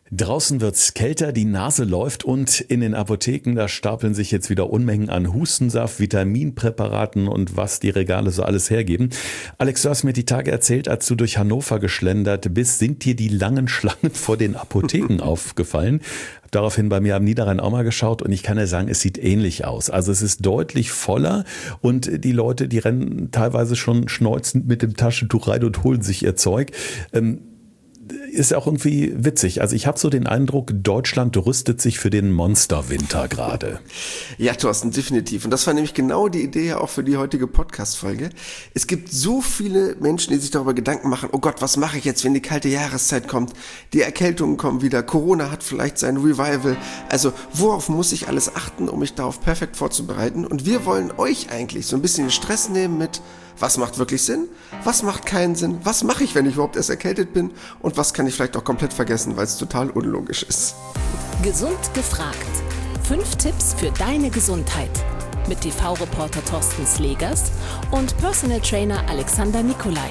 Draußen wird's kälter, die Nase läuft und in den Apotheken, da stapeln sich jetzt wieder Unmengen an Hustensaft, Vitaminpräparaten und was die Regale so alles hergeben. Alex, du hast mir die Tage erzählt, als du durch Hannover geschlendert bist, sind dir die langen Schlangen vor den Apotheken aufgefallen. Daraufhin bei mir am Niederrhein auch mal geschaut und ich kann ja sagen, es sieht ähnlich aus. Also es ist deutlich voller und die Leute, die rennen teilweise schon schnäuzend mit dem Taschentuch rein und holen sich ihr Zeug. Ist auch irgendwie witzig. Also ich habe so den Eindruck, Deutschland rüstet sich für den Monsterwinter gerade. Ja, Thorsten, definitiv. Und das war nämlich genau die Idee ja auch für die heutige Podcast-Folge. Es gibt so viele Menschen, die sich darüber Gedanken machen, oh Gott, was mache ich jetzt, wenn die kalte Jahreszeit kommt? Die Erkältungen kommen wieder, Corona hat vielleicht sein Revival. Also worauf muss ich alles achten, um mich darauf perfekt vorzubereiten? Und wir wollen euch eigentlich so ein bisschen den Stress nehmen mit, was macht wirklich Sinn? Was macht keinen Sinn? Was mache ich, wenn ich überhaupt erst erkältet bin? Und was kann ich vielleicht auch komplett vergessen, weil es total unlogisch ist? Gesund gefragt. 5 Tipps für deine Gesundheit. Mit TV-Reporter Thorsten Slegers und Personal Trainer Alexander Nikolai.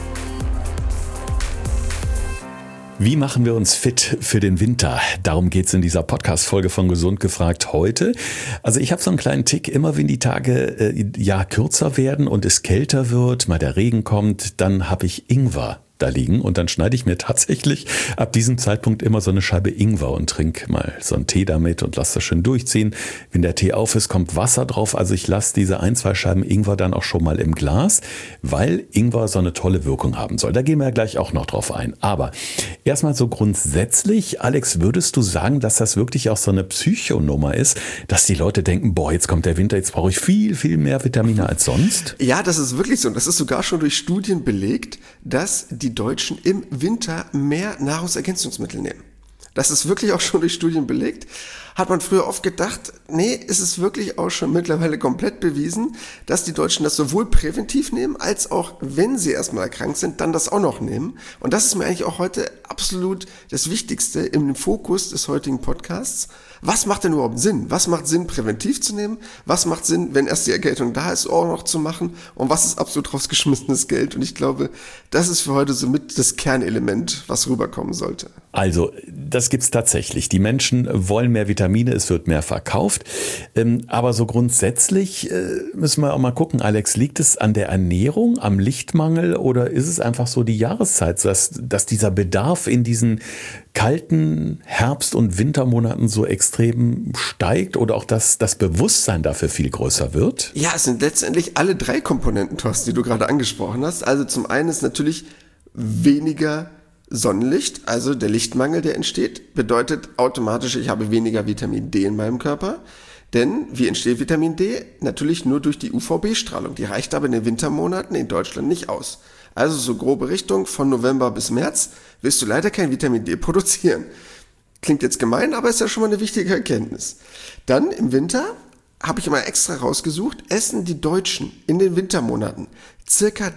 Wie machen wir uns fit für den Winter? Darum geht's in dieser Podcast-Folge von Gesund gefragt heute. Also ich habe so einen kleinen Tick, immer wenn die Tage kürzer werden und es kälter wird, mal der Regen kommt, dann habe ich Ingwer da liegen und dann schneide ich mir tatsächlich ab diesem Zeitpunkt immer so eine Scheibe Ingwer und trinke mal so einen Tee damit und lasse das schön durchziehen. Wenn der Tee auf ist, kommt Wasser drauf. Also ich lasse diese 1-2 Scheiben Ingwer dann auch schon mal im Glas, weil Ingwer so eine tolle Wirkung haben soll. Da gehen wir ja gleich auch noch drauf ein. Aber erstmal so grundsätzlich, Alex, würdest du sagen, dass das wirklich auch so eine Psychonummer ist, dass die Leute denken, boah, jetzt kommt der Winter, jetzt brauche ich viel, viel mehr Vitamine als sonst? Ja, das ist wirklich so. Und das ist sogar schon durch Studien belegt, dass die Deutschen im Winter mehr Nahrungsergänzungsmittel nehmen. Das ist wirklich auch schon durch Studien belegt. Hat man früher oft gedacht, nee, ist es wirklich auch schon mittlerweile komplett bewiesen, dass die Deutschen das sowohl präventiv nehmen, als auch, wenn sie erstmal erkrankt sind, dann das auch noch nehmen. Und das ist mir eigentlich auch heute absolut das Wichtigste im Fokus des heutigen Podcasts. Was macht denn überhaupt Sinn? Was macht Sinn, präventiv zu nehmen? Was macht Sinn, wenn erst die Erkältung da ist, auch noch zu machen? Und was ist absolut rausgeschmissenes Geld? Und ich glaube, das ist für heute somit das Kernelement, was rüberkommen sollte. Also, das gibt's tatsächlich. Die Menschen wollen mehr Vitamine, es wird mehr verkauft. Aber so grundsätzlich müssen wir auch mal gucken, Alex, liegt es an der Ernährung, am Lichtmangel oder ist es einfach so die Jahreszeit, dass dieser Bedarf in diesen kalten Herbst- und Wintermonaten so extrem steigt oder auch das Bewusstsein dafür viel größer wird? Ja, es sind letztendlich alle 3 Komponenten, Thorsten, die du gerade angesprochen hast. Also zum einen ist natürlich weniger Sonnenlicht, also der Lichtmangel, der entsteht, bedeutet automatisch, ich habe weniger Vitamin D in meinem Körper. Denn wie entsteht Vitamin D? Natürlich nur durch die UVB-Strahlung. Die reicht aber in den Wintermonaten in Deutschland nicht aus. Also so grobe Richtung, von November bis März wirst du leider kein Vitamin D produzieren. Klingt jetzt gemein, aber ist ja schon mal eine wichtige Erkenntnis. Dann im Winter, habe ich mal extra rausgesucht, essen die Deutschen in den Wintermonaten circa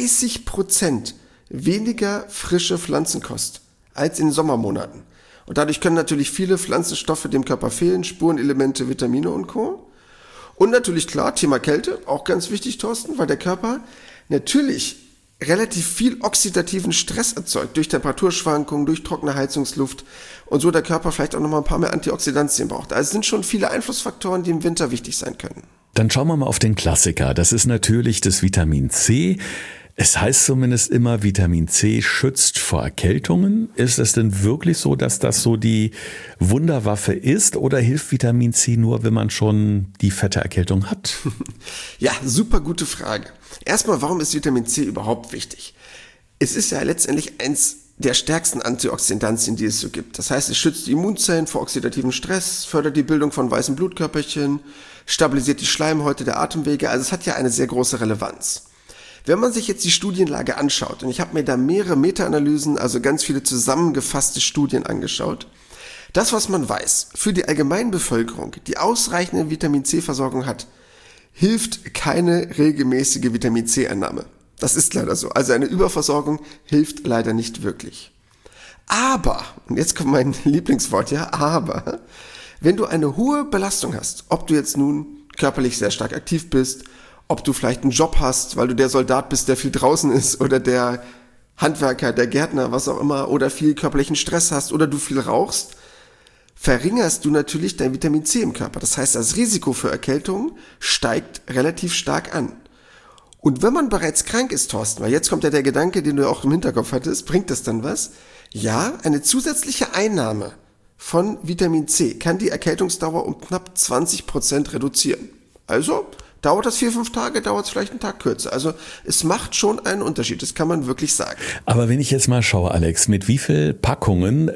30% weniger frische Pflanzenkost als in den Sommermonaten. Und dadurch können natürlich viele Pflanzenstoffe dem Körper fehlen, Spurenelemente, Vitamine und Co. Und natürlich klar, Thema Kälte, auch ganz wichtig, Thorsten, weil der Körper natürlich relativ viel oxidativen Stress erzeugt durch Temperaturschwankungen, durch trockene Heizungsluft und so der Körper vielleicht auch nochmal ein paar mehr Antioxidantien braucht. Also es sind schon viele Einflussfaktoren, die im Winter wichtig sein können. Dann schauen wir mal auf den Klassiker. Das ist natürlich das Vitamin C. Es heißt zumindest immer, Vitamin C schützt vor Erkältungen. Ist es denn wirklich so, dass das so die Wunderwaffe ist oder hilft Vitamin C nur, wenn man schon die fette Erkältung hat? Ja, super gute Frage. Erstmal, warum ist Vitamin C überhaupt wichtig? Es ist ja letztendlich eins der stärksten Antioxidantien, die es so gibt. Das heißt, es schützt die Immunzellen vor oxidativen Stress, fördert die Bildung von weißen Blutkörperchen, stabilisiert die Schleimhäute der Atemwege. Also es hat ja eine sehr große Relevanz. Wenn man sich jetzt die Studienlage anschaut, und ich habe mir da mehrere Meta-Analysen, also ganz viele zusammengefasste Studien angeschaut, das, was man weiß, für die Allgemeinbevölkerung, die ausreichende Vitamin-C-Versorgung hat, hilft keine regelmäßige Vitamin-C-Einnahme. Das ist leider so. Also eine Überversorgung hilft leider nicht wirklich. Aber, und jetzt kommt mein Lieblingswort, ja, aber, wenn du eine hohe Belastung hast, ob du jetzt nun körperlich sehr stark aktiv bist, ob du vielleicht einen Job hast, weil du der Soldat bist, der viel draußen ist oder der Handwerker, der Gärtner, was auch immer, oder viel körperlichen Stress hast oder du viel rauchst, verringerst du natürlich dein Vitamin C im Körper. Das heißt, das Risiko für Erkältungen steigt relativ stark an. Und wenn man bereits krank ist, Thorsten, weil jetzt kommt ja der Gedanke, den du auch im Hinterkopf hattest, bringt das dann was? Ja, eine zusätzliche Einnahme von Vitamin C kann die Erkältungsdauer um knapp 20% reduzieren. Also dauert das 4-5 Tage, dauert es vielleicht einen Tag kürzer. Also es macht schon einen Unterschied, das kann man wirklich sagen. Aber wenn ich jetzt mal schaue, Alex, mit wie viel Packungen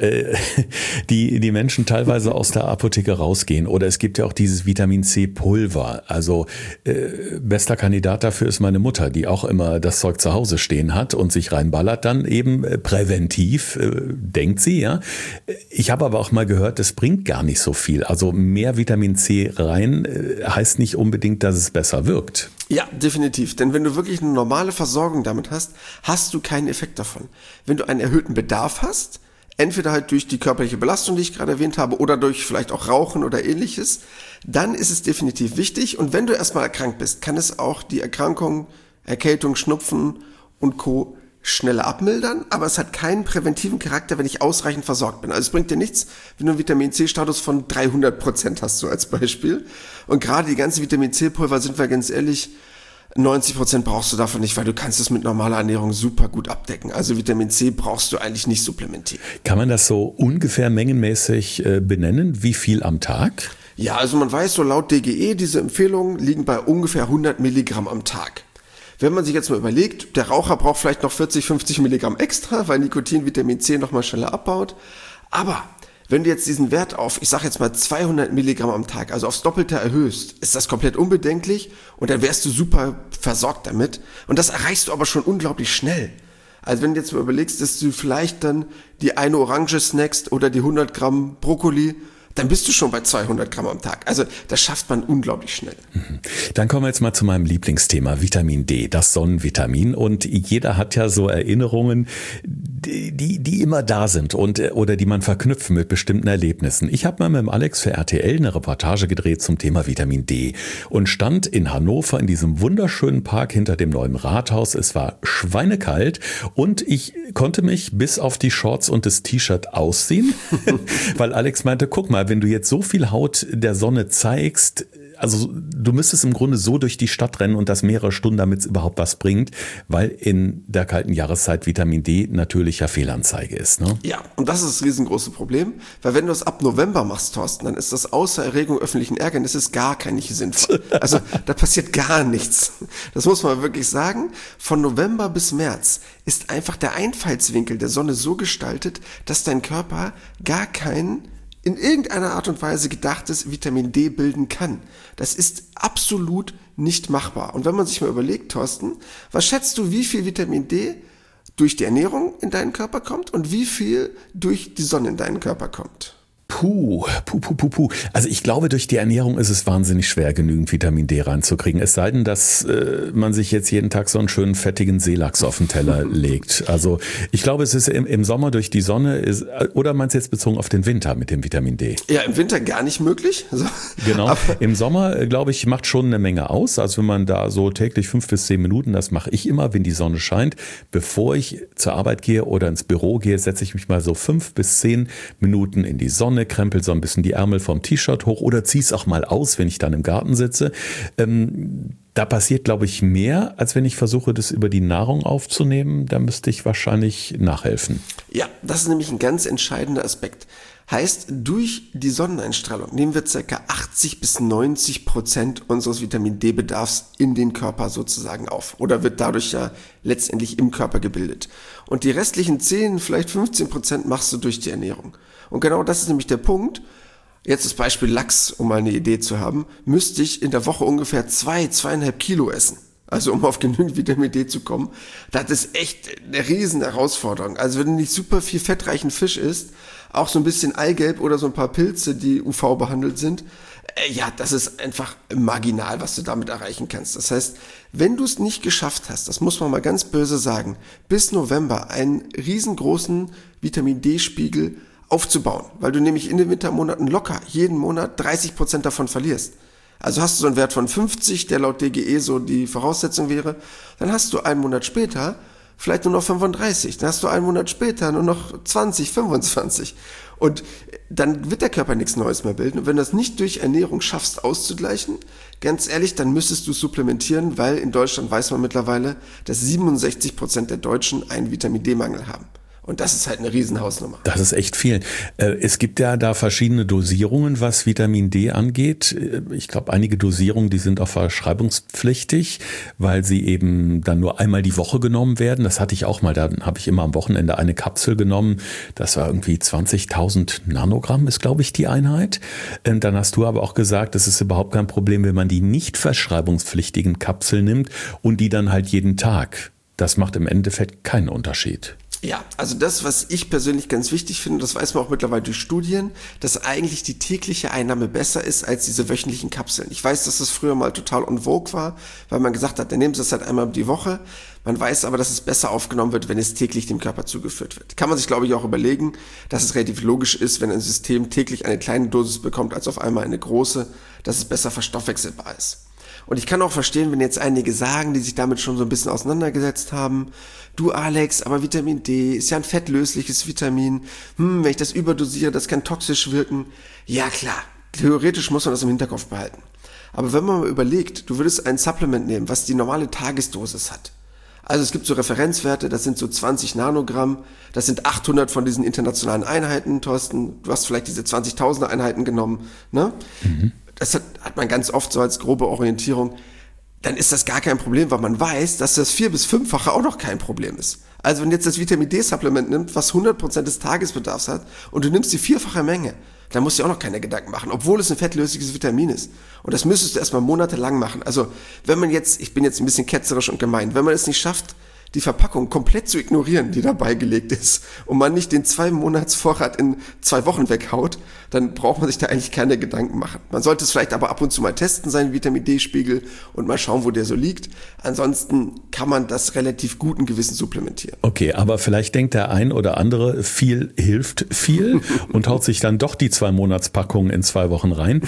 die Menschen teilweise aus der Apotheke rausgehen, oder es gibt ja auch dieses Vitamin C Pulver, also bester Kandidat dafür ist meine Mutter, die auch immer das Zeug zu Hause stehen hat und sich reinballert dann eben präventiv, denkt sie, ja. Ich habe aber auch mal gehört, das bringt gar nicht so viel. Also mehr Vitamin C rein heißt nicht unbedingt, dass es besser wirkt. Ja, definitiv. Denn wenn du wirklich eine normale Versorgung damit hast, hast du keinen Effekt davon. Wenn du einen erhöhten Bedarf hast, entweder halt durch die körperliche Belastung, die ich gerade erwähnt habe, oder durch vielleicht auch Rauchen oder ähnliches, dann ist es definitiv wichtig. Und wenn du erstmal erkrankt bist, kann es auch die Erkrankung, Erkältung, Schnupfen und Co. schneller abmildern, aber es hat keinen präventiven Charakter, wenn ich ausreichend versorgt bin. Also es bringt dir nichts, wenn du einen Vitamin-C-Status von 300% hast, so als Beispiel. Und gerade die ganze Vitamin-C-Pulver, sind wir ganz ehrlich, 90% brauchst du davon nicht, weil du kannst es mit normaler Ernährung super gut abdecken. Also Vitamin C brauchst du eigentlich nicht supplementieren. Kann man das so ungefähr mengenmäßig benennen? Wie viel am Tag? Ja, also man weiß so laut DGE, diese Empfehlungen liegen bei ungefähr 100 Milligramm am Tag. Wenn man sich jetzt mal überlegt, der Raucher braucht vielleicht noch 40, 50 Milligramm extra, weil Nikotin Vitamin C nochmal schneller abbaut. Aber wenn du jetzt diesen Wert auf, ich sage jetzt mal 200 Milligramm am Tag, also aufs Doppelte erhöhst, ist das komplett unbedenklich und dann wärst du super versorgt damit. Und das erreichst du aber schon unglaublich schnell. Also wenn du jetzt mal überlegst, dass du vielleicht dann die eine Orange snackst oder die 100 Gramm Brokkoli, dann bist du schon bei 200 Gramm am Tag. Also das schafft man unglaublich schnell. Dann kommen wir jetzt mal zu meinem Lieblingsthema, Vitamin D, das Sonnenvitamin. Und jeder hat ja so Erinnerungen, die immer da sind oder die man verknüpft mit bestimmten Erlebnissen. Ich habe mal mit dem Alex für RTL eine Reportage gedreht zum Thema Vitamin D und stand in Hannover in diesem wunderschönen Park hinter dem neuen Rathaus. Es war schweinekalt und ich konnte mich bis auf die Shorts und das T-Shirt ausziehen, weil Alex meinte, guck mal, wenn du jetzt so viel Haut der Sonne zeigst, also du müsstest im Grunde so durch die Stadt rennen und das mehrere Stunden, damit es überhaupt was bringt, weil in der kalten Jahreszeit Vitamin D natürlicher Fehlanzeige ist. Ne? Ja, und das ist das riesengroße Problem, weil wenn du es ab November machst, Thorsten, dann ist das außer Erregung öffentlichen Ärgernisses gar kein sinnvoll. Also da passiert gar nichts. Das muss man wirklich sagen. Von November bis März ist einfach der Einfallswinkel der Sonne so gestaltet, dass dein Körper gar keinen in irgendeiner Art und Weise gedachtes Vitamin D bilden kann. Das ist absolut nicht machbar. Und wenn man sich mal überlegt, Thorsten, was schätzt du, wie viel Vitamin D durch die Ernährung in deinen Körper kommt und wie viel durch die Sonne in deinen Körper kommt? Puh. Also ich glaube, durch die Ernährung ist es wahnsinnig schwer, genügend Vitamin D reinzukriegen. Es sei denn, dass man sich jetzt jeden Tag so einen schönen fettigen Seelachs auf den Teller legt. Also ich glaube, es ist im Sommer durch die Sonne, oder meinst du jetzt bezogen auf den Winter mit dem Vitamin D? Ja, im Winter gar nicht möglich. So. Genau, aber im Sommer, glaube ich, macht schon eine Menge aus. Also wenn man da so täglich 5 bis 10 Minuten, das mache ich immer, wenn die Sonne scheint, bevor ich zur Arbeit gehe oder ins Büro gehe, setze ich mich mal so 5 bis 10 Minuten in die Sonne, krempel so ein bisschen die Ärmel vom T-Shirt hoch oder zieh es auch mal aus, wenn ich dann im Garten sitze. Da passiert, glaube ich, mehr, als wenn ich versuche, das über die Nahrung aufzunehmen. Da müsste ich wahrscheinlich nachhelfen. Ja, das ist nämlich ein ganz entscheidender Aspekt. Heißt, durch die Sonneneinstrahlung nehmen wir ca. 80-90% unseres Vitamin D-Bedarfs in den Körper sozusagen auf. Oder wird dadurch ja letztendlich im Körper gebildet. Und die restlichen 10, vielleicht 15% machst du durch die Ernährung. Und genau das ist nämlich der Punkt. Jetzt das Beispiel Lachs, um mal eine Idee zu haben, müsste ich in der Woche ungefähr 2,5 Kilo essen. Also um auf genügend Vitamin D zu kommen. Das ist echt eine riesen Herausforderung. Also wenn du nicht super viel fettreichen Fisch isst, auch so ein bisschen Eigelb oder so ein paar Pilze, die UV behandelt sind, ja, das ist einfach marginal, was du damit erreichen kannst. Das heißt, wenn du es nicht geschafft hast, das muss man mal ganz böse sagen, bis November einen riesengroßen Vitamin D-Spiegel aufzubauen, weil du nämlich in den Wintermonaten locker jeden Monat 30% davon verlierst. Also hast du so einen Wert von 50, der laut DGE so die Voraussetzung wäre, dann hast du einen Monat später vielleicht nur noch 35. Dann hast du einen Monat später nur noch 20, 25. Und dann wird der Körper nichts Neues mehr bilden. Und wenn du das nicht durch Ernährung schaffst auszugleichen, ganz ehrlich, dann müsstest du supplementieren, weil in Deutschland weiß man mittlerweile, dass 67% der Deutschen einen Vitamin-D-Mangel haben. Und das ist halt eine Riesenhausnummer. Das ist echt viel. Es gibt ja da verschiedene Dosierungen, was Vitamin D angeht. Ich glaube, einige Dosierungen, die sind auch verschreibungspflichtig, weil sie eben dann nur einmal die Woche genommen werden. Das hatte ich auch mal. Da habe ich immer am Wochenende eine Kapsel genommen. Das war irgendwie 20.000 Nanogramm ist, glaube ich, die Einheit. Dann hast du aber auch gesagt, das ist überhaupt kein Problem, wenn man die nicht verschreibungspflichtigen Kapseln nimmt und die dann halt jeden Tag. Das macht im Endeffekt keinen Unterschied. Ja, also das, was ich persönlich ganz wichtig finde, das weiß man auch mittlerweile durch Studien, dass eigentlich die tägliche Einnahme besser ist als diese wöchentlichen Kapseln. Ich weiß, dass das früher mal total en vogue war, weil man gesagt hat, dann nehmen Sie das halt einmal die Woche. Man weiß aber, dass es besser aufgenommen wird, wenn es täglich dem Körper zugeführt wird. Kann man sich, glaube ich, auch überlegen, dass es relativ logisch ist, wenn ein System täglich eine kleine Dosis bekommt, als auf einmal eine große, dass es besser verstoffwechselbar ist. Und ich kann auch verstehen, wenn jetzt einige sagen, die sich damit schon so ein bisschen auseinandergesetzt haben, du Alex, aber Vitamin D ist ja ein fettlösliches Vitamin, wenn ich das überdosiere, das kann toxisch wirken. Ja klar, theoretisch muss man das im Hinterkopf behalten. Aber wenn man mal überlegt, du würdest ein Supplement nehmen, was die normale Tagesdosis hat. Also es gibt so Referenzwerte, das sind so 20 Nanogramm, das sind 800 von diesen internationalen Einheiten, Thorsten, du hast vielleicht diese 20.000er Einheiten genommen, ne? Mhm. Das hat man ganz oft so als grobe Orientierung, dann ist das gar kein Problem, weil man weiß, dass das 4- bis 5-fache auch noch kein Problem ist. Also wenn jetzt das Vitamin-D-Supplement nimmt, was 100% des Tagesbedarfs hat und du nimmst die 4-fache Menge, dann musst du dir auch noch keine Gedanken machen, obwohl es ein fettlösliches Vitamin ist. Und das müsstest du erstmal monatelang machen. Also wenn man jetzt, ich bin jetzt ein bisschen ketzerisch und gemein, wenn man es nicht schafft, die Verpackung komplett zu ignorieren, die dabei gelegt ist, und man nicht den 2-Monats-Vorrat in 2 Wochen weghaut, dann braucht man sich da eigentlich keine Gedanken machen. Man sollte es vielleicht aber ab und zu mal testen, seinen Vitamin-D-Spiegel, und mal schauen, wo der so liegt. Ansonsten kann man das relativ guten Gewissen supplementieren. Okay, aber vielleicht denkt der ein oder andere, viel hilft viel und haut sich dann doch die 2-Monats-Packung in 2 Wochen rein.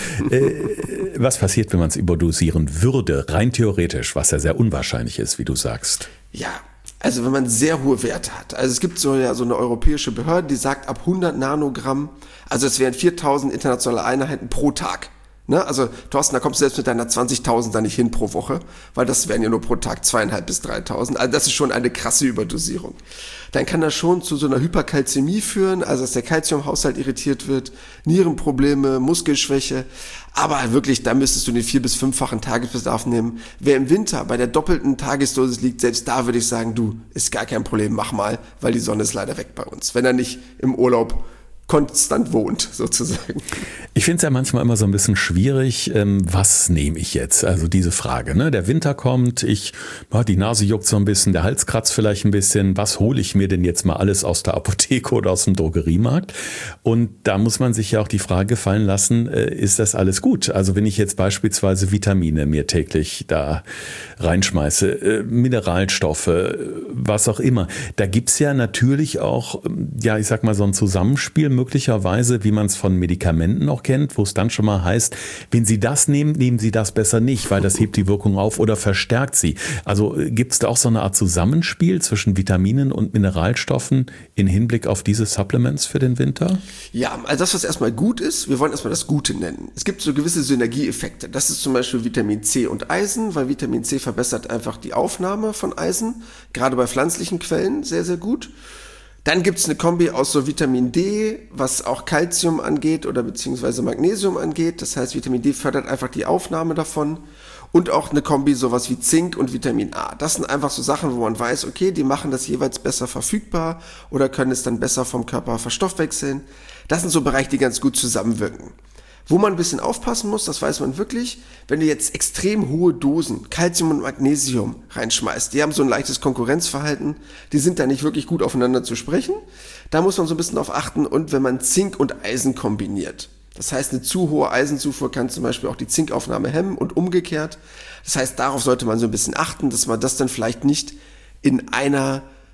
Was passiert, wenn man es überdosieren würde, rein theoretisch, was ja sehr unwahrscheinlich ist, wie du sagst? Ja, also wenn man sehr hohe Werte hat. Also es gibt so eine europäische Behörde, die sagt ab 100 Nanogramm, also es wären 4.000 internationale Einheiten pro Tag. Ne? Also Thorsten, da kommst du selbst mit deiner 20.000 da nicht hin pro Woche, weil das wären ja nur pro Tag 2.500 bis 3.000. Also das ist schon eine krasse Überdosierung. Dann kann das schon zu so einer Hyperkalzämie führen, also dass der Kalziumhaushalt irritiert wird, Nierenprobleme, Muskelschwäche. Aber wirklich, da müsstest du den 4- bis 5-fachen Tagesbedarf nehmen. Wer im Winter bei der doppelten Tagesdosis liegt, selbst da würde ich sagen, du, ist gar kein Problem, mach mal, weil die Sonne ist leider weg bei uns. Wenn er nicht im Urlaub konstant wohnt, sozusagen. Ich finde es ja manchmal immer so ein bisschen schwierig, was nehme ich jetzt? Also diese Frage, ne? Der Winter kommt, die Nase juckt so ein bisschen, der Hals kratzt vielleicht ein bisschen. Was hole ich mir denn jetzt mal alles aus der Apotheke oder aus dem Drogeriemarkt? Und da muss man sich ja auch die Frage fallen lassen, ist das alles gut? Also wenn ich jetzt beispielsweise Vitamine mir täglich da reinschmeiße, Mineralstoffe, was auch immer. Da gibt's ja natürlich auch, ja, ich sag mal so ein Zusammenspiel möglicherweise, wie man es von Medikamenten auch kennt, wo es dann schon mal heißt, wenn Sie das nehmen, nehmen Sie das besser nicht, weil das hebt die Wirkung auf oder verstärkt sie. Also gibt es da auch so eine Art Zusammenspiel zwischen Vitaminen und Mineralstoffen in Hinblick auf diese Supplements für den Winter? Ja, also das, was erstmal gut ist, wir wollen erstmal das Gute nennen. Es gibt so gewisse Synergieeffekte. Das ist zum Beispiel Vitamin C und Eisen, weil Vitamin C verbessert einfach die Aufnahme von Eisen, gerade bei pflanzlichen Quellen sehr, sehr gut. Dann gibt's eine Kombi aus so Vitamin D, was auch Calcium angeht oder beziehungsweise Magnesium angeht. Das heißt, Vitamin D fördert einfach die Aufnahme davon. Und auch eine Kombi sowas wie Zink und Vitamin A. Das sind einfach so Sachen, wo man weiß, okay, die machen das jeweils besser verfügbar oder können es dann besser vom Körper verstoffwechseln. Das sind so Bereiche, die ganz gut zusammenwirken. Wo man ein bisschen aufpassen muss, das weiß man wirklich, wenn du jetzt extrem hohe Dosen Calcium und Magnesium reinschmeißt, die haben so ein leichtes Konkurrenzverhalten, die sind da nicht wirklich gut aufeinander zu sprechen, da muss man so ein bisschen drauf achten. Und wenn man Zink und Eisen kombiniert, das heißt, eine zu hohe Eisenzufuhr kann zum Beispiel auch die Zinkaufnahme hemmen und umgekehrt. Das heißt, darauf sollte man so ein bisschen achten, dass man das dann vielleicht nicht in einer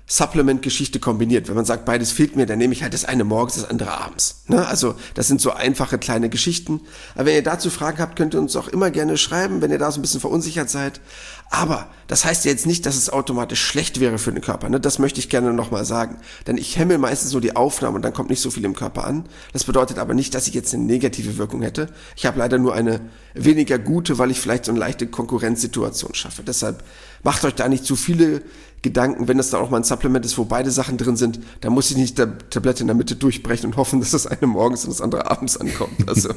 Supplement-Geschichte kombiniert. Wenn man sagt, beides fehlt mir, dann nehme ich halt das eine morgens, das andere abends. Ne? Also das sind so einfache kleine Geschichten. Aber wenn ihr dazu Fragen habt, könnt ihr uns auch immer gerne schreiben, wenn ihr da so ein bisschen verunsichert seid. Aber das heißt ja jetzt nicht, dass es automatisch schlecht wäre für den Körper. Ne? Das möchte ich gerne nochmal sagen. Denn ich hemme meistens so die Aufnahme und dann kommt nicht so viel im Körper an. Das bedeutet aber nicht, dass ich jetzt eine negative Wirkung hätte. Ich habe leider nur eine weniger gute, weil ich vielleicht so eine leichte Konkurrenzsituation schaffe. Deshalb macht euch da nicht zu viele Gedanken, wenn das dann auch mal ein Supplement ist, wo beide Sachen drin sind, dann muss ich nicht die Tablette in der Mitte durchbrechen und hoffen, dass das eine morgens und das andere abends ankommt. Also.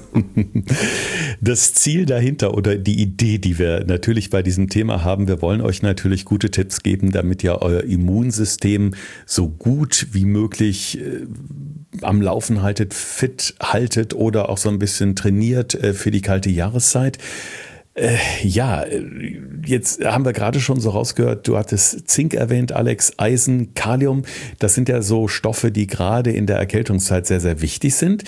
Das Ziel dahinter oder die Idee, die wir natürlich bei diesem Thema haben, wir wollen euch natürlich gute Tipps geben, damit ihr euer Immunsystem so gut wie möglich am Laufen haltet, fit haltet oder auch so ein bisschen trainiert für die kalte Jahreszeit. Ja, jetzt haben wir gerade schon so rausgehört, du hattest Zink erwähnt, Alex, Eisen, Kalium. Das sind ja so Stoffe, die gerade in der Erkältungszeit sehr, sehr wichtig sind.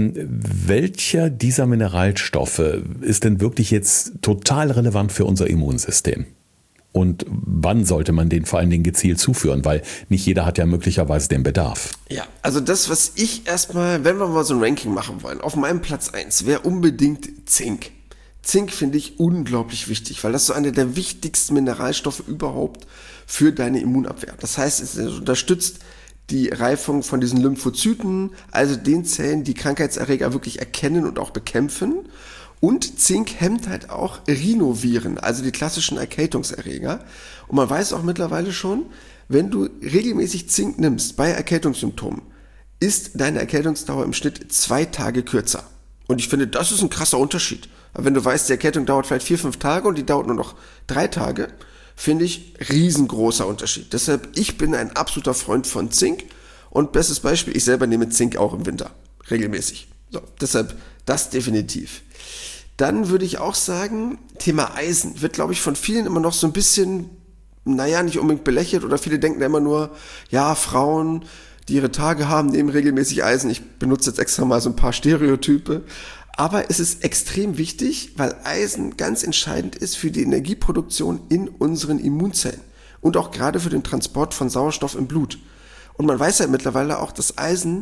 Welcher dieser Mineralstoffe ist denn wirklich jetzt total relevant für unser Immunsystem? Und wann sollte man den vor allen Dingen gezielt zuführen? Weil nicht jeder hat ja möglicherweise den Bedarf. Ja, also das, was ich erstmal, wenn wir mal so ein Ranking machen wollen, auf meinem Platz 1 wäre unbedingt Zink. Zink finde ich unglaublich wichtig, weil das so einer der wichtigsten Mineralstoffe überhaupt für deine Immunabwehr. Das heißt, es unterstützt die Reifung von diesen Lymphozyten, also den Zellen, die Krankheitserreger wirklich erkennen und auch bekämpfen. Und Zink hemmt halt auch Rhinoviren, also die klassischen Erkältungserreger. Und man weiß auch mittlerweile schon, wenn du regelmäßig Zink nimmst bei Erkältungssymptomen, ist deine Erkältungsdauer im Schnitt 2 Tage kürzer. Und ich finde, das ist ein krasser Unterschied. Aber wenn du weißt, die Erkältung dauert vielleicht 4-5 Tage und die dauert nur noch 3 Tage, finde ich riesengroßer Unterschied. Deshalb, ich bin ein absoluter Freund von Zink und bestes Beispiel, ich selber nehme Zink auch im Winter, regelmäßig. So, deshalb das definitiv. Dann würde ich auch sagen, Thema Eisen wird, glaube ich, von vielen immer noch so ein bisschen, nicht unbedingt belächelt oder viele denken immer nur, ja, Frauen, die ihre Tage haben, nehmen regelmäßig Eisen. Ich benutze jetzt extra mal so ein paar Stereotype. Aber es ist extrem wichtig, weil Eisen ganz entscheidend ist für die Energieproduktion in unseren Immunzellen und auch gerade für den Transport von Sauerstoff im Blut. Und man weiß ja mittlerweile auch, dass Eisen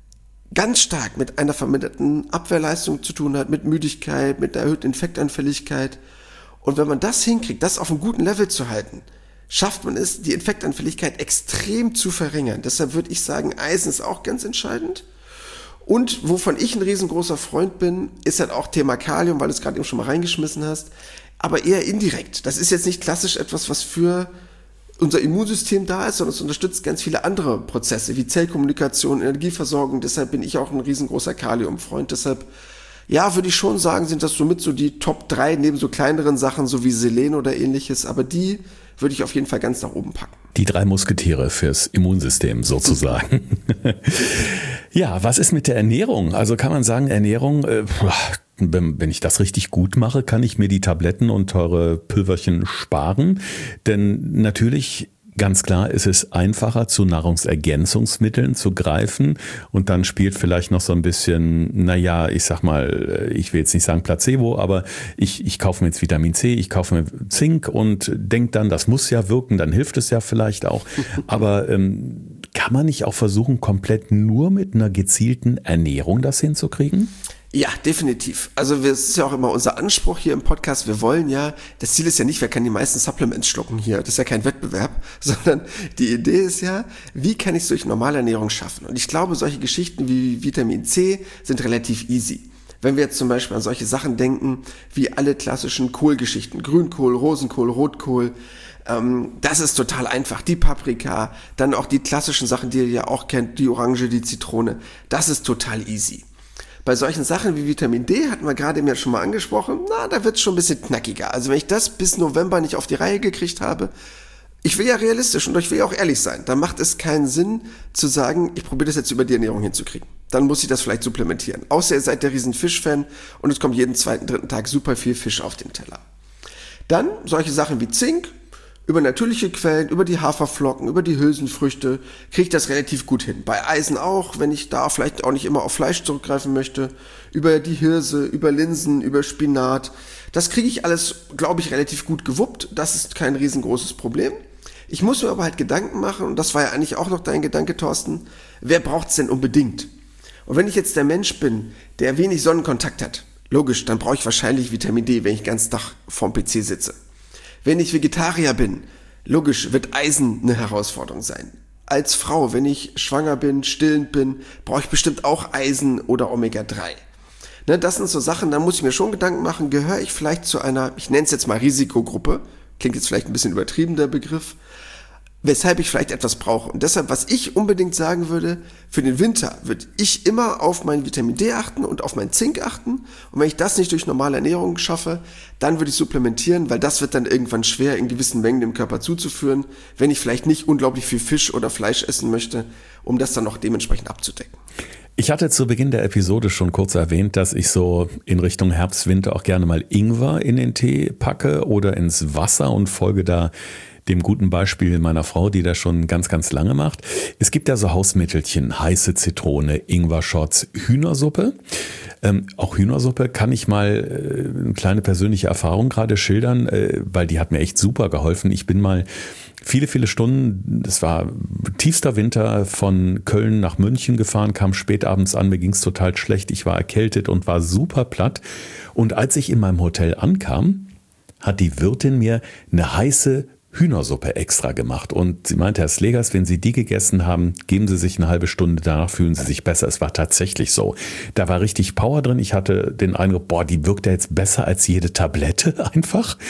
ganz stark mit einer verminderten Abwehrleistung zu tun hat, mit Müdigkeit, mit erhöhter Infektanfälligkeit. Und wenn man das hinkriegt, das auf einem guten Level zu halten, schafft man es, die Infektanfälligkeit extrem zu verringern. Deshalb würde ich sagen, Eisen ist auch ganz entscheidend. Und wovon ich ein riesengroßer Freund bin, ist halt auch Thema Kalium, weil du es gerade eben schon mal reingeschmissen hast, aber eher indirekt. Das ist jetzt nicht klassisch etwas, was für unser Immunsystem da ist, sondern es unterstützt ganz viele andere Prozesse, wie Zellkommunikation, Energieversorgung. Deshalb bin ich auch ein riesengroßer Kaliumfreund. Deshalb, ja, würde ich schon sagen, sind das somit so die Top 3 neben so kleineren Sachen, so wie Selen oder ähnliches. Aber die würde ich auf jeden Fall ganz nach oben packen. Die 3 Musketiere fürs Immunsystem sozusagen. Ja, was ist mit der Ernährung? Also kann man sagen, Ernährung, wenn ich das richtig gut mache, kann ich mir die Tabletten und teure Pülverchen sparen. Denn natürlich, ganz klar, ist es einfacher, zu Nahrungsergänzungsmitteln zu greifen. Und dann spielt vielleicht noch so ein bisschen, ich sag mal, ich will jetzt nicht sagen Placebo, aber ich kaufe mir jetzt Vitamin C, ich kaufe mir Zink und denke dann, das muss ja wirken, dann hilft es ja vielleicht auch. Aber kann man nicht auch versuchen, komplett nur mit einer gezielten Ernährung das hinzukriegen? Ja, definitiv. Also es ist ja auch immer unser Anspruch hier im Podcast. Wir wollen ja, das Ziel ist ja nicht, wer kann die meisten Supplements schlucken hier. Das ist ja kein Wettbewerb, sondern die Idee ist ja, wie kann ich es durch normale Ernährung schaffen? Und ich glaube, solche Geschichten wie Vitamin C sind relativ easy. Wenn wir jetzt zum Beispiel an solche Sachen denken, wie alle klassischen Kohlgeschichten, Grünkohl, Rosenkohl, Rotkohl, das ist total einfach. Die Paprika, dann auch die klassischen Sachen, die ihr ja auch kennt, die Orange, die Zitrone, das ist total easy. Bei solchen Sachen wie Vitamin D, hatten wir gerade eben ja schon mal angesprochen, da wird es schon ein bisschen knackiger. Also wenn ich das bis November nicht auf die Reihe gekriegt habe, ich will ja realistisch und ich will ja auch ehrlich sein, dann macht es keinen Sinn zu sagen, ich probiere das jetzt über die Ernährung hinzukriegen. Dann muss ich das vielleicht supplementieren. Außer ihr seid der riesen Fischfan und es kommt jeden 2., 3. Tag super viel Fisch auf den Teller. Dann solche Sachen wie Zink, über natürliche Quellen, über die Haferflocken, über die Hülsenfrüchte kriege ich das relativ gut hin. Bei Eisen auch, wenn ich da vielleicht auch nicht immer auf Fleisch zurückgreifen möchte, über die Hirse, über Linsen, über Spinat. Das kriege ich alles, glaube ich, relativ gut gewuppt. Das ist kein riesengroßes Problem. Ich muss mir aber halt Gedanken machen, und das war ja eigentlich auch noch dein Gedanke, Thorsten, wer braucht es denn unbedingt? Und wenn ich jetzt der Mensch bin, der wenig Sonnenkontakt hat, logisch, dann brauche ich wahrscheinlich Vitamin D, wenn ich den ganzen Tag vorm PC sitze. Wenn ich Vegetarier bin, logisch, wird Eisen eine Herausforderung sein. Als Frau, wenn ich schwanger bin, stillend bin, brauche ich bestimmt auch Eisen oder Omega-3. Ne, das sind so Sachen, da muss ich mir schon Gedanken machen, gehöre ich vielleicht zu einer, ich nenne es jetzt mal Risikogruppe, klingt jetzt vielleicht ein bisschen übertrieben, der Begriff, weshalb ich vielleicht etwas brauche. Und deshalb, was ich unbedingt sagen würde, für den Winter würde ich immer auf mein Vitamin D achten und auf mein Zink achten. Und wenn ich das nicht durch normale Ernährung schaffe, dann würde ich supplementieren, weil das wird dann irgendwann schwer, in gewissen Mengen dem Körper zuzuführen, wenn ich vielleicht nicht unglaublich viel Fisch oder Fleisch essen möchte, um das dann noch dementsprechend abzudecken. Ich hatte zu Beginn der Episode schon kurz erwähnt, dass ich so in Richtung Herbst, Winter auch gerne mal Ingwer in den Tee packe oder ins Wasser und folge da dem guten Beispiel meiner Frau, die das schon ganz, ganz lange macht. Es gibt ja so Hausmittelchen, heiße Zitrone, Ingwer-Shots, Hühnersuppe. Auch Hühnersuppe kann ich mal eine kleine persönliche Erfahrung gerade schildern, weil die hat mir echt super geholfen. Ich bin mal viele, viele Stunden, das war tiefster Winter, von Köln nach München gefahren, kam spät abends an, mir ging es total schlecht, ich war erkältet und war super platt. Und als ich in meinem Hotel ankam, hat die Wirtin mir eine heiße Hühnersuppe extra gemacht und sie meinte, Herr Slegers, wenn Sie die gegessen haben, geben Sie sich eine halbe Stunde, danach fühlen Sie sich besser. Es war tatsächlich so. Da war richtig Power drin. Ich hatte den Eindruck, die wirkt ja jetzt besser als jede Tablette einfach.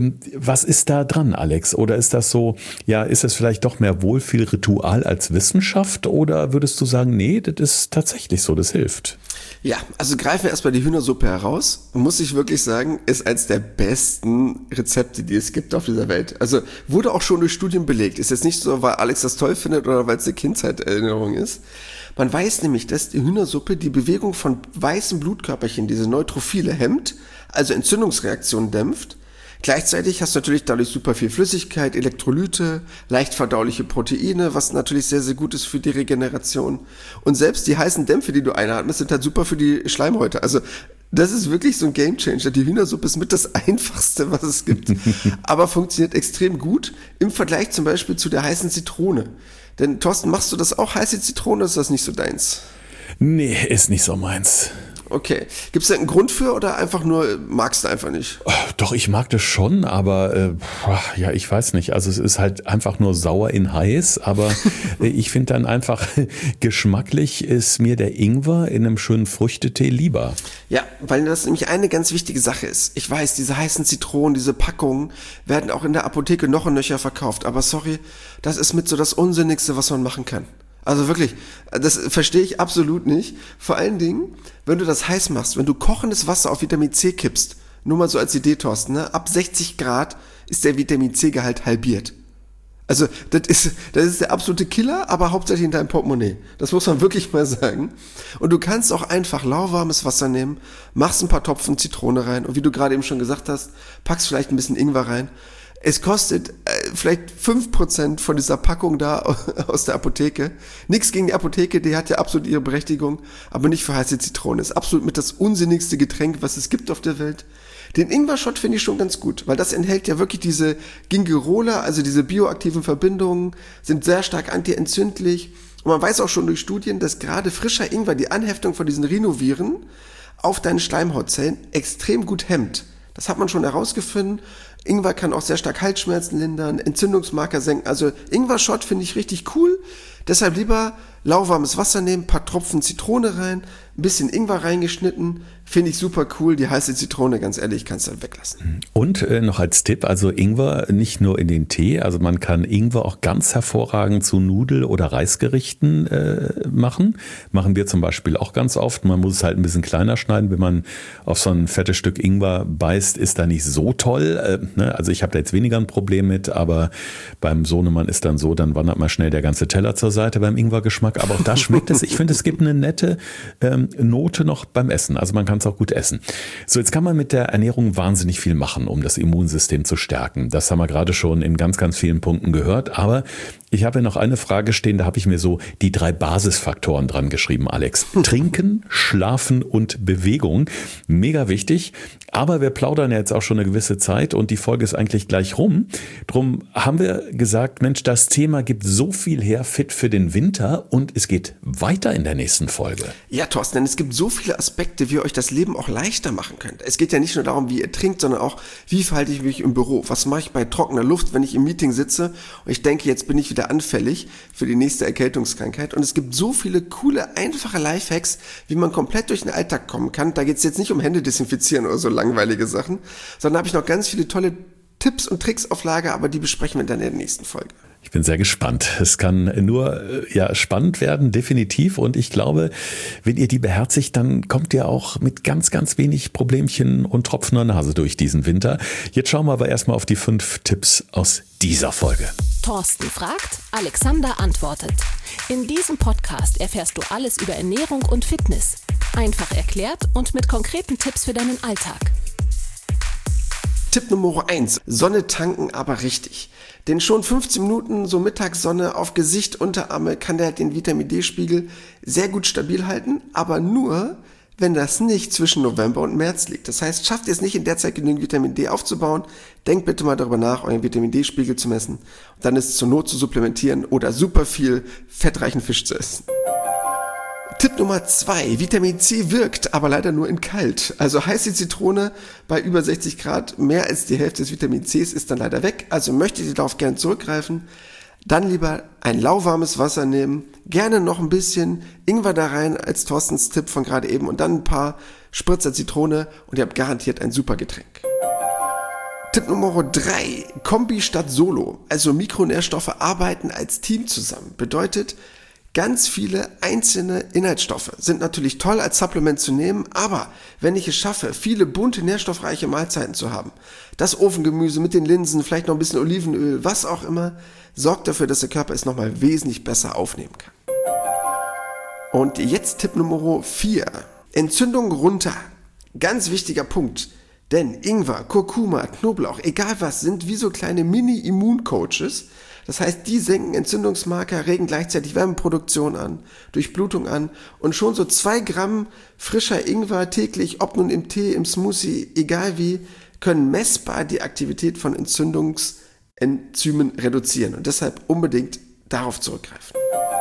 Was ist da dran, Alex? Oder ist das so, ja, ist es vielleicht doch mehr Wohlfühlritual als Wissenschaft oder würdest du sagen, nee, das ist tatsächlich so, das hilft? Ja, also greifen wir erstmal die Hühnersuppe heraus. Muss ich wirklich sagen, ist eines der besten Rezepte, die es gibt auf dieser Welt. Also wurde auch schon durch Studien belegt. Ist jetzt nicht so, weil Alex das toll findet oder weil es eine Kindheitserinnerung ist. Man weiß nämlich, dass die Hühnersuppe die Bewegung von weißen Blutkörperchen, diese Neutrophile, hemmt, also Entzündungsreaktionen dämpft. Gleichzeitig hast du natürlich dadurch super viel Flüssigkeit, Elektrolyte, leicht verdauliche Proteine, was natürlich sehr, sehr gut ist für die Regeneration. Und selbst die heißen Dämpfe, die du einatmest, sind halt super für die Schleimhäute. Also das ist wirklich so ein Gamechanger. Die Hühnersuppe ist mit das Einfachste, was es gibt, aber funktioniert extrem gut im Vergleich zum Beispiel zu der heißen Zitrone. Denn Thorsten, machst du das auch, heiße Zitrone, oder ist das nicht so deins? Nee, ist nicht so meins. Okay. Gibt es da einen Grund für oder einfach nur, magst du einfach nicht? Doch, ich mag das schon, aber ja, ich weiß nicht. Also es ist halt einfach nur sauer in heiß, aber ich finde dann einfach, geschmacklich ist mir der Ingwer in einem schönen Früchtetee lieber. Ja, weil das nämlich eine ganz wichtige Sache ist. Ich weiß, diese heißen Zitronen, diese Packungen werden auch in der Apotheke noch und nöcher verkauft. Aber sorry, das ist mit so das Unsinnigste, was man machen kann. Also wirklich, das verstehe ich absolut nicht. Vor allen Dingen, wenn du das heiß machst, wenn du kochendes Wasser auf Vitamin C kippst, nur mal so als Idee, Thorsten, ne? Ab 60 Grad ist der Vitamin C-Gehalt halbiert. Also das ist der absolute Killer, aber hauptsächlich in deinem Portemonnaie. Das muss man wirklich mal sagen. Und du kannst auch einfach lauwarmes Wasser nehmen, machst ein paar Tropfen Zitrone rein und wie du gerade eben schon gesagt hast, packst vielleicht ein bisschen Ingwer rein. Es kostet vielleicht 5% von dieser Packung da aus der Apotheke. Nichts gegen die Apotheke, die hat ja absolut ihre Berechtigung, aber nicht für heiße Zitrone. Ist absolut mit das unsinnigste Getränk, was es gibt auf der Welt. Den Ingwer-Shot finde ich schon ganz gut, weil das enthält ja wirklich diese Gingerola, also diese bioaktiven Verbindungen, sind sehr stark antientzündlich. Und man weiß auch schon durch Studien, dass gerade frischer Ingwer die Anheftung von diesen Rhinoviren auf deine Schleimhautzellen extrem gut hemmt. Das hat man schon herausgefunden. Ingwer kann auch sehr stark Halsschmerzen lindern, Entzündungsmarker senken. Also Ingwer-Shot finde ich richtig cool. Deshalb lieber lauwarmes Wasser nehmen, ein paar Tropfen Zitrone rein, ein bisschen Ingwer reingeschnitten. Finde ich super cool. Die heiße Zitrone, ganz ehrlich, kannst du dann weglassen. Und noch als Tipp, also Ingwer nicht nur in den Tee, also man kann Ingwer auch ganz hervorragend zu Nudel- oder Reisgerichten machen. Machen wir zum Beispiel auch ganz oft. Man muss es halt ein bisschen kleiner schneiden. Wenn man auf so ein fettes Stück Ingwer beißt, ist da nicht so toll. Also ich habe da jetzt weniger ein Problem mit, aber beim Sohnemann ist dann so, dann wandert mal schnell der ganze Teller zur Seite beim Ingwergeschmack. Aber auch da schmeckt es. Ich finde, es gibt eine nette Note noch beim Essen. Also man kann es auch gut essen. So, jetzt kann man mit der Ernährung wahnsinnig viel machen, um das Immunsystem zu stärken. Das haben wir gerade schon in ganz, ganz vielen Punkten gehört. Aber ich habe ja noch eine Frage stehen, da habe ich mir so die 3 Basisfaktoren dran geschrieben, Alex. Trinken, Schlafen und Bewegung. Mega wichtig. Aber wir plaudern ja jetzt auch schon eine gewisse Zeit und die Folge ist eigentlich gleich rum. Drum haben wir gesagt, Mensch, das Thema gibt so viel her, fit für den Winter, und es geht weiter in der nächsten Folge. Ja, Thorsten, denn es gibt so viele Aspekte, wie ihr euch das Leben auch leichter machen könnt. Es geht ja nicht nur darum, wie ihr trinkt, sondern auch, wie verhalte ich mich im Büro? Was mache ich bei trockener Luft, wenn ich im Meeting sitze und ich denke, jetzt bin ich wieder anfällig für die nächste Erkältungskrankheit? Und es gibt so viele coole, einfache Lifehacks, wie man komplett durch den Alltag kommen kann. Da geht es jetzt nicht um Hände desinfizieren oder so langweilige Sachen, sondern habe ich noch ganz viele tolle Tipps und Tricks auf Lager, aber die besprechen wir dann in der nächsten Folge. Ich bin sehr gespannt. Es kann nur spannend werden, definitiv. Und ich glaube, wenn ihr die beherzigt, dann kommt ihr auch mit ganz, ganz wenig Problemchen und tropfender Nase durch diesen Winter. Jetzt schauen wir aber erstmal auf die 5 Tipps aus dieser Folge. Thorsten fragt, Alexander antwortet. In diesem Podcast erfährst du alles über Ernährung und Fitness. Einfach erklärt und mit konkreten Tipps für deinen Alltag. Tipp Nummer 1. Sonne tanken, aber richtig. Denn schon 15 Minuten so Mittagssonne auf Gesicht, Unterarme kann der den Vitamin-D-Spiegel sehr gut stabil halten, aber nur, wenn das nicht zwischen November und März liegt. Das heißt, schafft ihr es nicht in der Zeit genügend Vitamin D aufzubauen, denkt bitte mal darüber nach, euren Vitamin-D-Spiegel zu messen. Und dann ist es zur Not zu supplementieren oder super viel fettreichen Fisch zu essen. Tipp Nummer 2. Vitamin C wirkt, aber leider nur in kalt. Also heiße Zitrone bei über 60 Grad, mehr als die Hälfte des Vitamin Cs ist dann leider weg. Also möchtet ihr darauf gerne zurückgreifen, dann lieber ein lauwarmes Wasser nehmen, gerne noch ein bisschen Ingwer da rein als Thorstens Tipp von gerade eben und dann ein paar Spritzer Zitrone und ihr habt garantiert ein super Getränk. Tipp Nummer 3. Kombi statt Solo. Also Mikronährstoffe arbeiten als Team zusammen. Bedeutet, ganz viele einzelne Inhaltsstoffe sind natürlich toll als Supplement zu nehmen, aber wenn ich es schaffe, viele bunte, nährstoffreiche Mahlzeiten zu haben, das Ofengemüse mit den Linsen, vielleicht noch ein bisschen Olivenöl, was auch immer, sorgt dafür, dass der Körper es nochmal wesentlich besser aufnehmen kann. Und jetzt Tipp Nummer 4. Entzündung runter. Ganz wichtiger Punkt. Denn Ingwer, Kurkuma, Knoblauch, egal was, sind wie so kleine Mini-Immuncoaches. Das heißt, die senken Entzündungsmarker, regen gleichzeitig Wärmeproduktion an, Durchblutung an und schon so 2 Gramm frischer Ingwer täglich, ob nun im Tee, im Smoothie, egal wie, können messbar die Aktivität von Entzündungsenzymen reduzieren und deshalb unbedingt darauf zurückgreifen.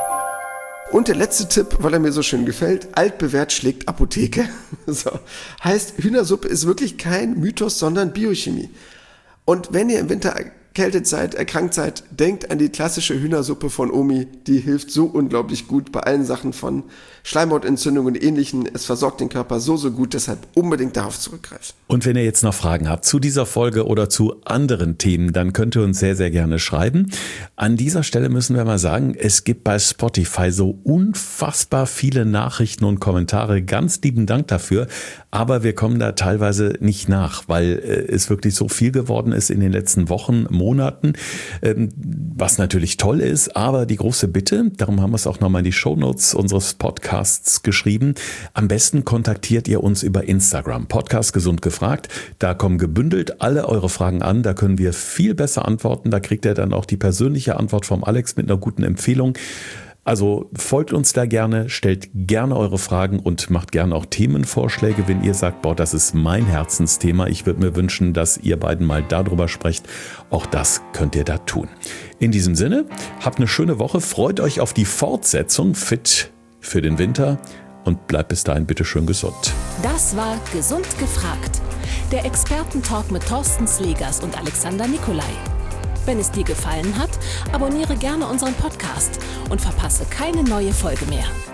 Und der letzte Tipp, weil er mir so schön gefällt, altbewährt schlägt Apotheke. So. Heißt, Hühnersuppe ist wirklich kein Mythos, sondern Biochemie. Und wenn ihr im Winter erkältet seid, erkrankt seid, denkt an die klassische Hühnersuppe von Omi. Die hilft so unglaublich gut bei allen Sachen von Schleimhautentzündungen und Ähnlichem. Es versorgt den Körper so gut, deshalb unbedingt darauf zurückgreifen. Und wenn ihr jetzt noch Fragen habt zu dieser Folge oder zu anderen Themen, dann könnt ihr uns sehr, sehr gerne schreiben. An dieser Stelle müssen wir mal sagen, es gibt bei Spotify so unfassbar viele Nachrichten und Kommentare. Ganz lieben Dank dafür. Aber wir kommen da teilweise nicht nach, weil es wirklich so viel geworden ist in den letzten Wochen, Monaten, was natürlich toll ist. Aber die große Bitte, darum haben wir es auch nochmal in die Shownotes unseres Podcasts geschrieben, am besten kontaktiert ihr uns über Instagram. Podcast Gesund gefragt. Da kommen gebündelt alle eure Fragen an. Da können wir viel besser antworten. Da kriegt ihr dann auch die persönliche Antwort vom Alex mit einer guten Empfehlung. Also folgt uns da gerne, stellt gerne eure Fragen und macht gerne auch Themenvorschläge, wenn ihr sagt, boah, das ist mein Herzensthema. Ich würde mir wünschen, dass ihr beiden mal darüber sprecht. Auch das könnt ihr da tun. In diesem Sinne, habt eine schöne Woche, freut euch auf die Fortsetzung fit für den Winter und bleibt bis dahin bitte schön gesund. Das war Gesund gefragt, der Expertentalk mit Thorsten Slegers und Alexander Nikolai. Wenn es dir gefallen hat, abonniere gerne unseren Podcast und verpasse keine neue Folge mehr.